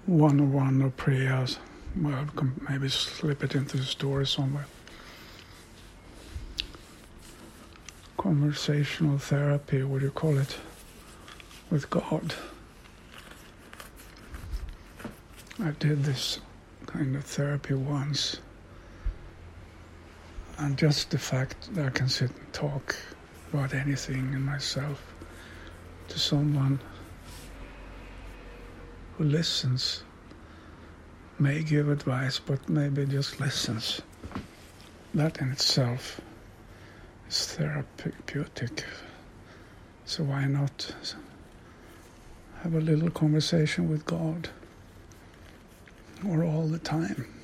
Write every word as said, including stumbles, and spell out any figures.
one-on-one or prayers. Well, maybe slip it into the story somewhere. Conversational therapy, what do you call it, with God. I did this kind of therapy once, and just the fact that I can sit and talk about anything in myself to someone who listens, may give advice, but maybe just listens. That in itself is therapeutic. So why not have a little conversation with God, or all the time?